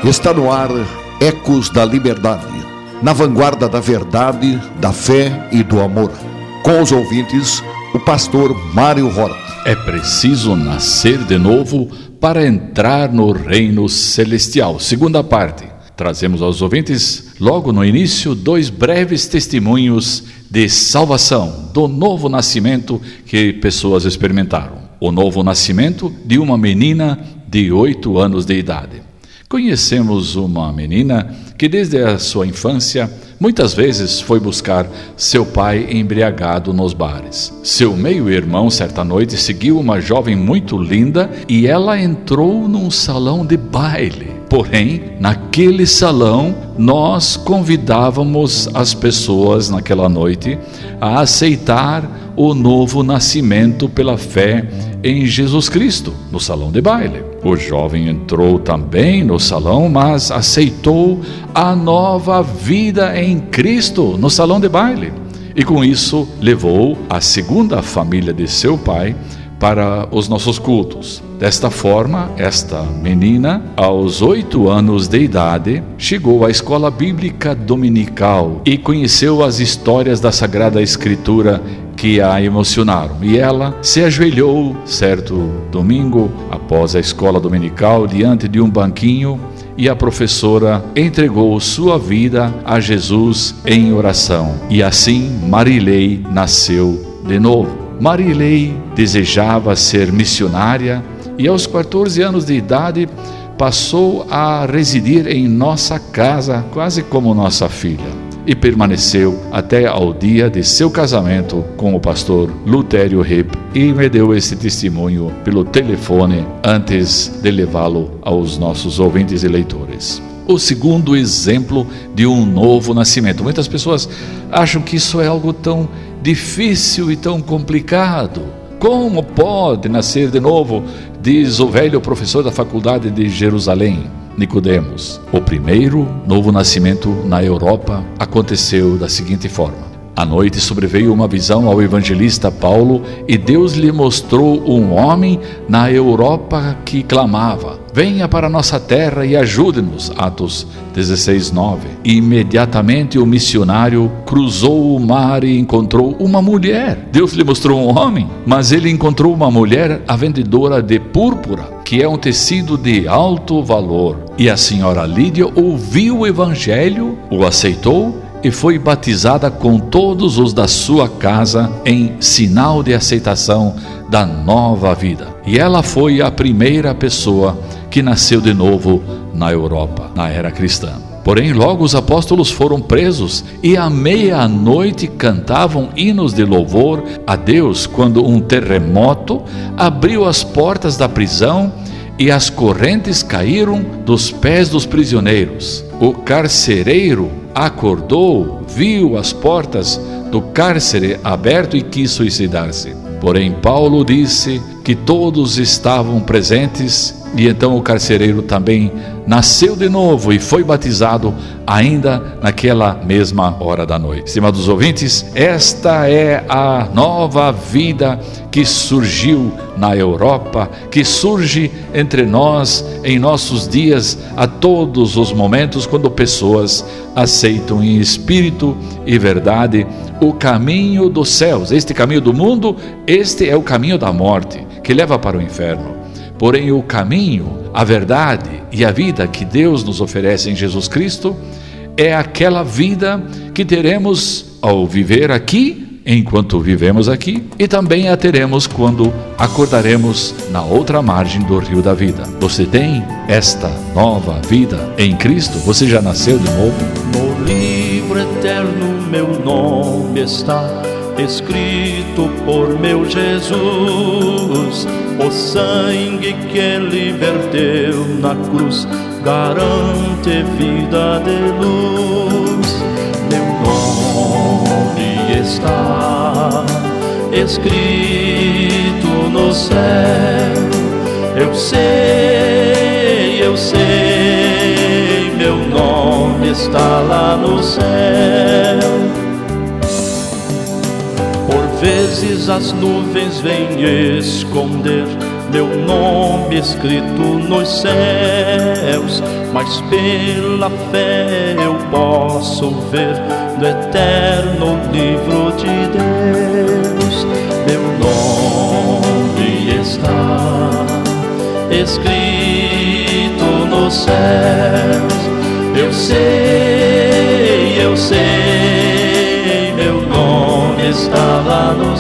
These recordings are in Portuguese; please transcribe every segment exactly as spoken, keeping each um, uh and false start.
Está no ar Ecos da Liberdade, na vanguarda da verdade, da fé e do amor. Com os ouvintes, o pastor Mário Horta. É preciso nascer de novo para entrar no reino celestial. Segunda parte. Trazemos aos ouvintes, logo no início, dois breves testemunhos de salvação, do novo nascimento que pessoas experimentaram. O novo nascimento de uma menina de oito anos de idade. Conhecemos uma menina que desde a sua infância muitas vezes foi buscar seu pai embriagado nos bares. Seu meio-irmão certa noite seguiu uma jovem muito linda e ela entrou num salão de baile. Porém, naquele salão, nós convidávamos as pessoas naquela noite a aceitar o novo nascimento pela fé em Jesus Cristo, no salão de baile. O jovem entrou também no salão, mas aceitou a nova vida em Cristo no salão de baile. E com isso, levou a segunda família de seu pai para os nossos cultos. Desta forma, esta menina, aos oito anos de idade, chegou à escola bíblica dominical e conheceu as histórias da Sagrada Escritura que a emocionaram. E ela se ajoelhou certo domingo, após a escola dominical, diante de um banquinho, e a professora entregou sua vida a Jesus em oração. E assim Marilei nasceu de novo. Marilei desejava ser missionária e aos quatorze anos de idade passou a residir em nossa casa, quase como nossa filha, e permaneceu até ao dia de seu casamento com o pastor Lutério Rep, e me deu esse testemunho pelo telefone antes de levá-lo aos nossos ouvintes e leitores. O segundo exemplo de um novo nascimento. Muitas pessoas acham que isso é algo tão difícil e tão complicado. Como pode nascer de novo? Diz o velho professor da faculdade de Jerusalém, Nicodemos. O primeiro novo nascimento na Europa aconteceu da seguinte forma. À noite sobreveio uma visão ao evangelista Paulo e Deus lhe mostrou um homem na Europa que clamava: venha para nossa terra e ajude-nos. Atos dezesseis, nove. Imediatamente o missionário cruzou o mar e encontrou uma mulher. Deus lhe mostrou um homem, mas ele encontrou uma mulher, a vendedora de púrpura, que é um tecido de alto valor. E a senhora Lídia ouviu o evangelho, o aceitou e foi batizada com todos os da sua casa em sinal de aceitação da nova vida. E ela foi a primeira pessoa que nasceu de novo na Europa, na era cristã. Porém, logo os apóstolos foram presos e à meia-noite cantavam hinos de louvor a Deus quando um terremoto abriu as portas da prisão e as correntes caíram dos pés dos prisioneiros. O carcereiro acordou, viu as portas do cárcere aberto e quis suicidar-se. Porém, Paulo disse que todos estavam presentes e então o carcereiro também nasceu de novo e foi batizado ainda naquela mesma hora da noite. Estimados ouvintes, esta é a nova vida que surgiu na Europa, que surge entre nós em nossos dias, a todos os momentos, quando pessoas aceitam em espírito e verdade o caminho dos céus. Este caminho do mundo, este é o caminho da morte, que leva para o inferno. Porém, o caminho, a verdade e a vida que Deus nos oferece em Jesus Cristo é aquela vida que teremos ao viver aqui, enquanto vivemos aqui, e também a teremos quando acordaremos na outra margem do rio da vida. Você tem esta nova vida em Cristo? Você já nasceu de novo? No livro eterno meu nome está escrito por meu Jesus. O sangue que ele verteu na cruz garante vida de luz. Meu nome está escrito no céu. Eu sei, eu sei, meu nome está lá no céu. Por vezes as nuvens vêm esconder meu nome escrito nos céus, mas pela fé eu posso ver no eterno livro de Deus. Meu nome está escrito nos céus. Eu sei, eu sei, meu nome está lá no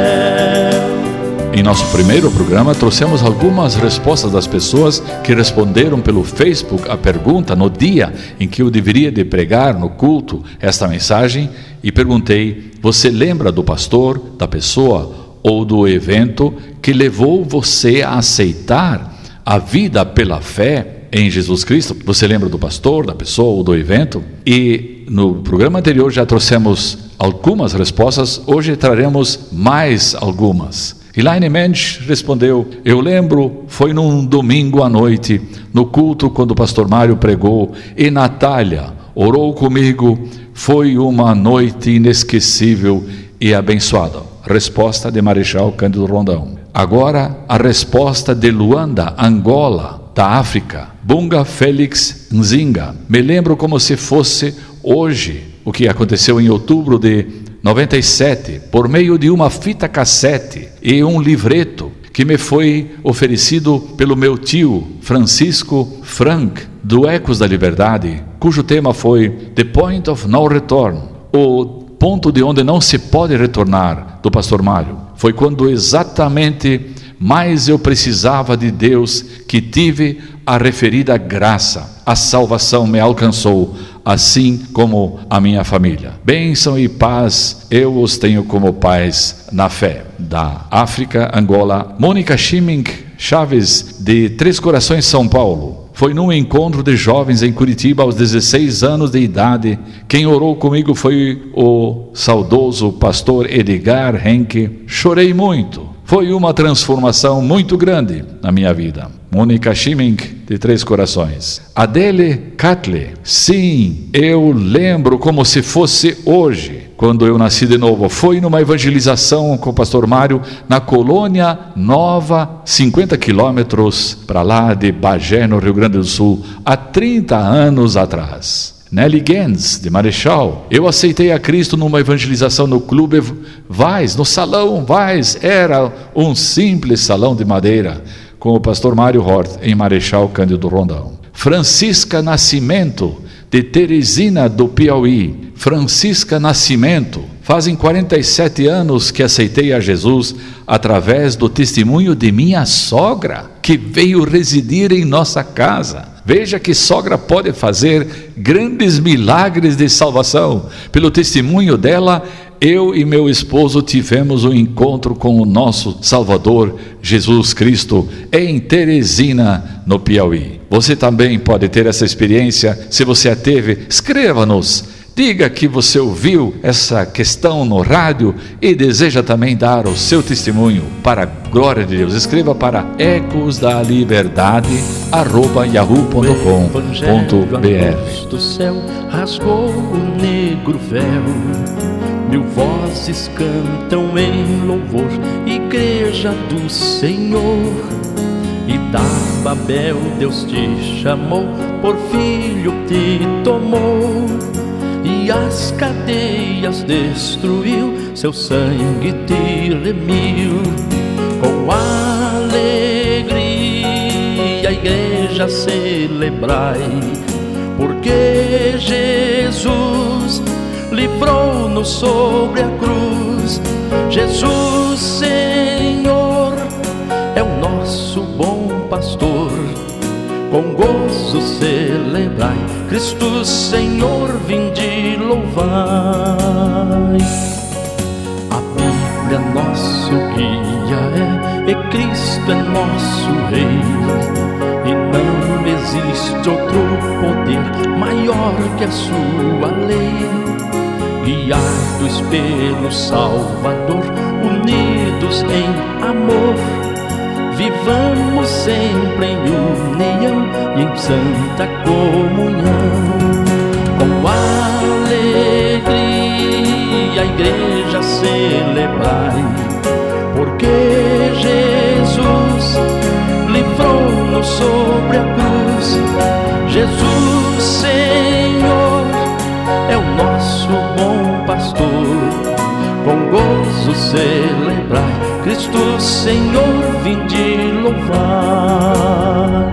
céu. Em nosso primeiro programa, trouxemos algumas respostas das pessoas que responderam pelo Facebook a pergunta no dia em que eu deveria de pregar no culto esta mensagem, e perguntei: você lembra do pastor, da pessoa ou do evento que levou você a aceitar a vida pela fé em Jesus Cristo? Você lembra do pastor, da pessoa ou do evento? E no programa anterior já trouxemos algumas respostas, hoje traremos mais algumas. Elaine Mensch respondeu: eu lembro, foi num domingo à noite, no culto quando o pastor Mário pregou, e Natália orou comigo, foi uma noite inesquecível e abençoada. Resposta de Marechal Cândido Rondão. Agora a resposta de Luanda, Angola, da África. Bunga Félix Nzinga: me lembro como se fosse hoje o que aconteceu em outubro de noventa e sete, por meio de uma fita cassete e um livreto que me foi oferecido pelo meu tio Francisco Frank, do Ecos da Liberdade, cujo tema foi The Point of No Return, o ponto de onde não se pode retornar, do pastor Mário. Foi quando exatamente mais eu precisava de Deus que tive a referida graça. A salvação me alcançou, assim como a minha família. Bênção e paz eu os tenho como pais na fé. Da África, Angola, Mônica Schimink Chaves, de Três Corações, São Paulo. Foi num encontro de jovens em Curitiba aos dezesseis anos de idade. Quem orou comigo foi o saudoso pastor Edgar Henke. Chorei muito. Foi uma transformação muito grande na minha vida. Mônica Schimink, de Três Corações. Adele Catle: sim, eu lembro como se fosse hoje, quando eu nasci de novo. Foi numa evangelização com o pastor Mário, na Colônia Nova, cinquenta quilômetros para lá de Bagé, no Rio Grande do Sul, há trinta anos atrás. Nelly Gens, de Marechal: eu aceitei a Cristo numa evangelização no Clube Vaz, no Salão Vaz. Era um simples salão de madeira, com o pastor Mário Hort, em Marechal Cândido Rondão. Francisca Nascimento, de Teresina do Piauí. Francisca Nascimento: fazem quarenta e sete anos que aceitei a Jesus através do testemunho de minha sogra, que veio residir em nossa casa. Veja que sogra pode fazer grandes milagres de salvação. Pelo testemunho dela, eu e meu esposo tivemos um encontro com o nosso Salvador Jesus Cristo em Teresina, no Piauí. Você também pode ter essa experiência. Se você a teve, escreva-nos. Diga que você ouviu essa questão no rádio e deseja também dar o seu testemunho para a glória de Deus. Escreva para ecos da liberdade arroba yahoo ponto com ponto br. Do céu rasgou o negro véu, mil vozes cantam em louvor, igreja do Senhor. E da Babel Deus te chamou, por filho te tomou, e as cadeias destruiu, seu sangue te remiu. Com alegria, igreja, celebrai, porque Jesus livrou-nos sobre a cruz. Jesus, Senhor, é o nosso bom pastor. Com gozo celebrai, Cristo Senhor, vinde louvai. A Bíblia nosso guia é, e Cristo é nosso Rei, e não existe outro poder maior que a sua lei. Guiados pelo Salvador, unidos em amor, vivamos sempre em união e em santa comunhão. Com alegria, a igreja celebrai, porque Jesus celebrai, Cristo Senhor, vinde louvar.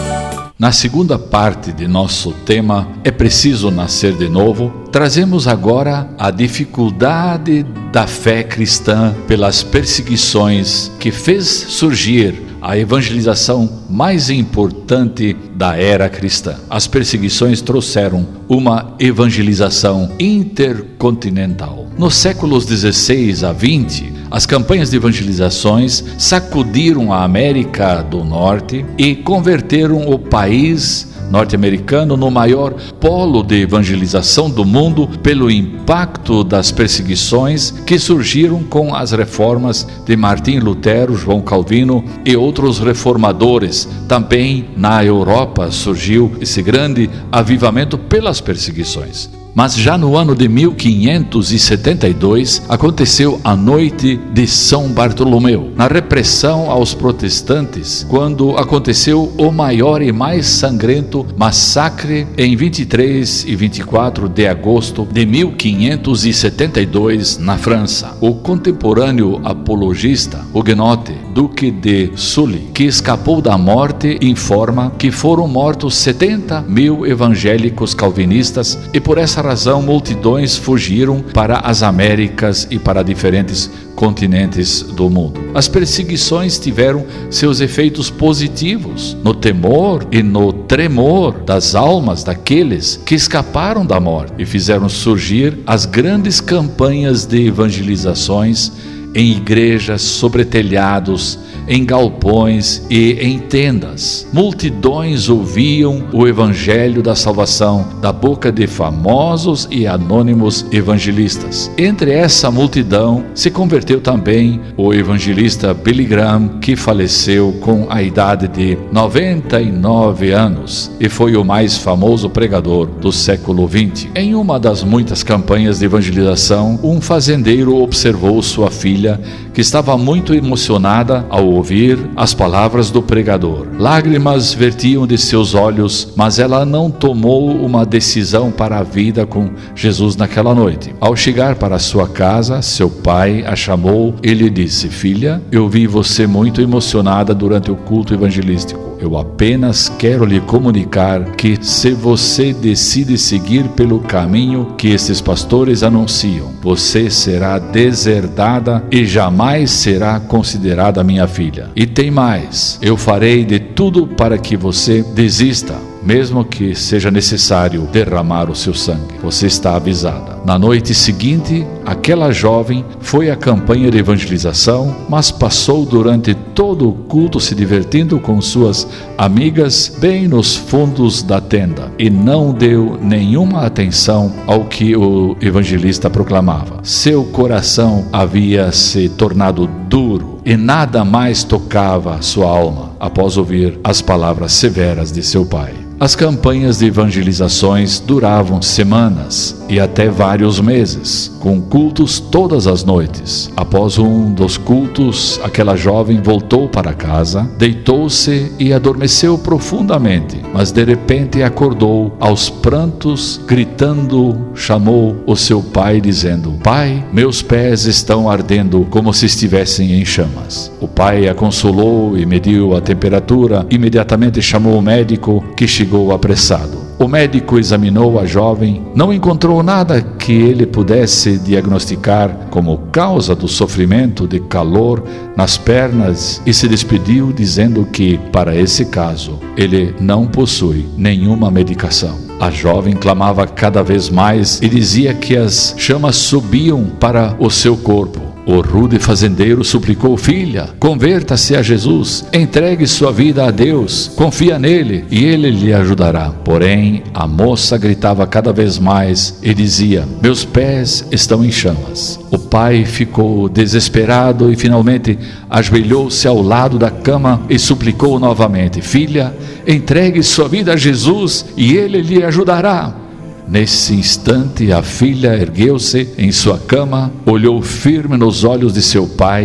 Na segunda parte de nosso tema, É Preciso Nascer de Novo, trazemos agora a dificuldade da fé cristã pelas perseguições que fez surgir a evangelização mais importante da era cristã. As perseguições trouxeram uma evangelização intercontinental. Nos séculos dezesseis a vinte, as campanhas de evangelizações sacudiram a América do Norte e converteram o país norte-americano no maior polo de evangelização do mundo pelo impacto das perseguições que surgiram com as reformas de Martim Lutero, João Calvino e outros reformadores. Também na Europa surgiu esse grande avivamento pelas perseguições. Mas já no ano de mil quinhentos e setenta e dois aconteceu a Noite de São Bartolomeu, na repressão aos protestantes, quando aconteceu o maior e mais sangrento massacre em vinte e três e vinte e quatro de agosto de mil quinhentos e setenta e dois na França. O contemporâneo apologista huguenote Duque de Sully, que escapou da morte, informa que foram mortos setenta mil evangélicos calvinistas e por essa razão multidões fugiram para as Américas e para diferentes continentes do mundo. As perseguições tiveram seus efeitos positivos no temor e no tremor das almas daqueles que escaparam da morte e fizeram surgir as grandes campanhas de evangelizações em igrejas, sobre telhados, em galpões e em tendas. Multidões ouviam o evangelho da salvação da boca de famosos e anônimos evangelistas. Entre essa multidão se converteu também o evangelista Billy Graham, que faleceu com a idade de noventa e nove anos e foi o mais famoso pregador do século vinte. Em uma das muitas campanhas de evangelização, um fazendeiro observou sua filha, que estava muito emocionada ao ouvir as palavras do pregador. Lágrimas vertiam de seus olhos, mas ela não tomou uma decisão para a vida com Jesus naquela noite. Ao chegar para sua casa, seu pai a chamou e lhe disse: filha, eu vi você muito emocionada durante o culto evangelístico. Eu apenas quero lhe comunicar que se você decide seguir pelo caminho que esses pastores anunciam, você será deserdada e jamais será considerada minha filha. E tem mais, eu farei de tudo para que você desista, mesmo que seja necessário derramar o seu sangue. Você está avisada. Na noite seguinte, aquela jovem foi à campanha de evangelização, mas passou durante todo o culto se divertindo com suas amigas bem nos fundos da tenda e não deu nenhuma atenção ao que o evangelista proclamava. Seu coração havia se tornado duro e nada mais tocava sua alma após ouvir as palavras severas de seu pai. As campanhas de evangelizações duravam semanas e até vários meses, com cultos todas as noites. Após um dos cultos, aquela jovem voltou para casa, deitou-se e adormeceu profundamente, mas de repente acordou aos prantos, gritando, chamou o seu pai dizendo: pai, meus pés estão ardendo como se estivessem em chamas. O pai a consolou e mediu a temperatura, imediatamente chamou o médico, que chegou apressado. O médico examinou a jovem, não encontrou nada que ele pudesse diagnosticar como causa do sofrimento de calor nas pernas e se despediu dizendo que, para esse caso, ele não possui nenhuma medicação. A jovem clamava cada vez mais e dizia que as chamas subiam para o seu corpo. O rude fazendeiro suplicou: filha, converta-se a Jesus, entregue sua vida a Deus, confia nele e ele lhe ajudará. Porém, a moça gritava cada vez mais e dizia: meus pés estão em chamas. O pai ficou desesperado e finalmente ajoelhou-se ao lado da cama e suplicou novamente: filha, entregue sua vida a Jesus e ele lhe ajudará. Nesse instante, a filha ergueu-se em sua cama, olhou firme nos olhos de seu pai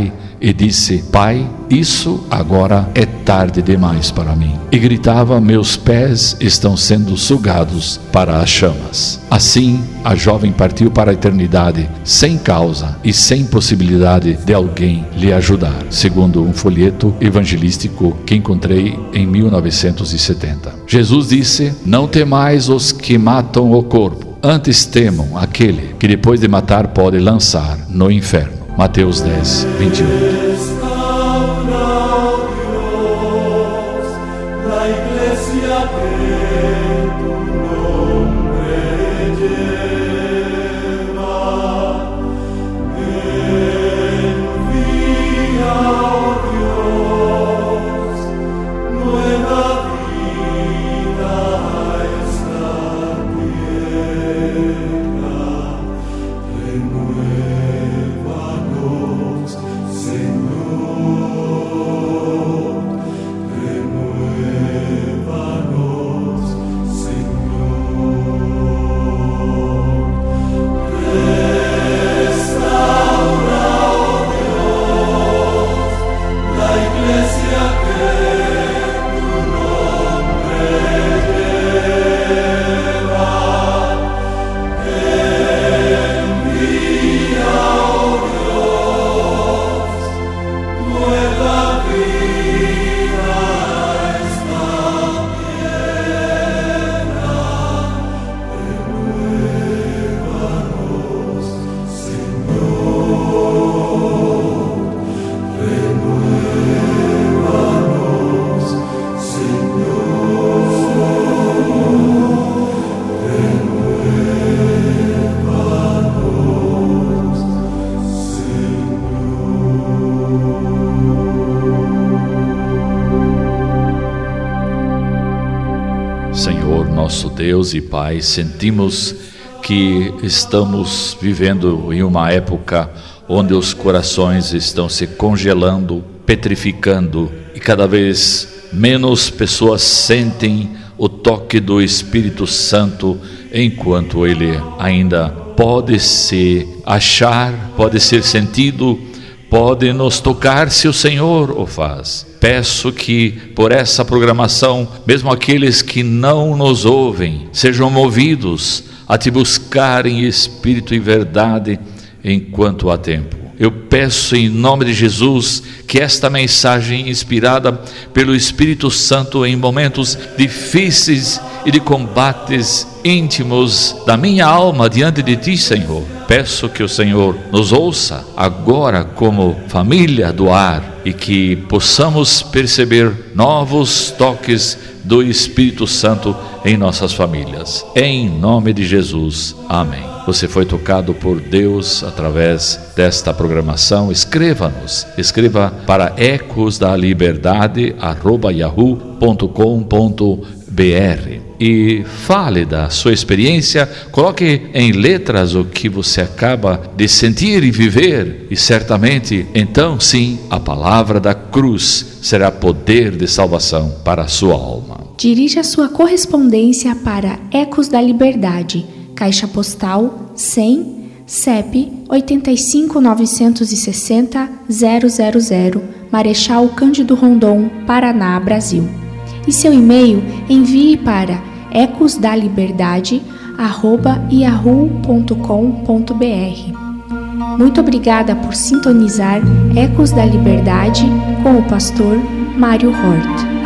e disse: Pai, isso agora é tarde demais para mim. E gritava: meus pés estão sendo sugados para as chamas. Assim, a jovem partiu para a eternidade, sem causa e sem possibilidade de alguém lhe ajudar, segundo um folheto evangelístico que encontrei em mil novecentos e setenta. Jesus disse: não temais os que matam o corpo, antes temam aquele que depois de matar pode lançar no inferno. Mateus dez, vinte e oito. Senhor, nosso Deus e Pai, sentimos que estamos vivendo em uma época onde os corações estão se congelando, petrificando, e cada vez menos pessoas sentem o toque do Espírito Santo, enquanto ele ainda pode se achar, pode ser sentido, pode nos tocar se o Senhor o faz. Peço que por essa programação, mesmo aqueles que não nos ouvem, sejam movidos a te buscar em espírito e verdade enquanto há tempo. Eu peço em nome de Jesus que esta mensagem inspirada pelo Espírito Santo em momentos difíceis e de combates íntimos da minha alma diante de ti, Senhor. Peço que o Senhor nos ouça agora como família do ar e que possamos perceber novos toques do Espírito Santo em nossas famílias. Em nome de Jesus. Amém. Você foi tocado por Deus através desta programação? Escreva-nos. Escreva para ecos da liberdade arroba yahoo ponto com ponto br e fale da sua experiência. Coloque em letras o que você acaba de sentir e viver, e certamente então sim a palavra da cruz será poder de salvação para a sua alma. Dirija sua correspondência para Ecos da Liberdade, Caixa Postal cem, C E P oito cinco nove seis zero zero zero zero, Marechal Cândido Rondon, Paraná, Brasil. E seu e-mail envie para ecosdaliberdade arroba yahoo ponto com ponto br. Muito obrigada por sintonizar Ecos da Liberdade com o pastor Mário Hort.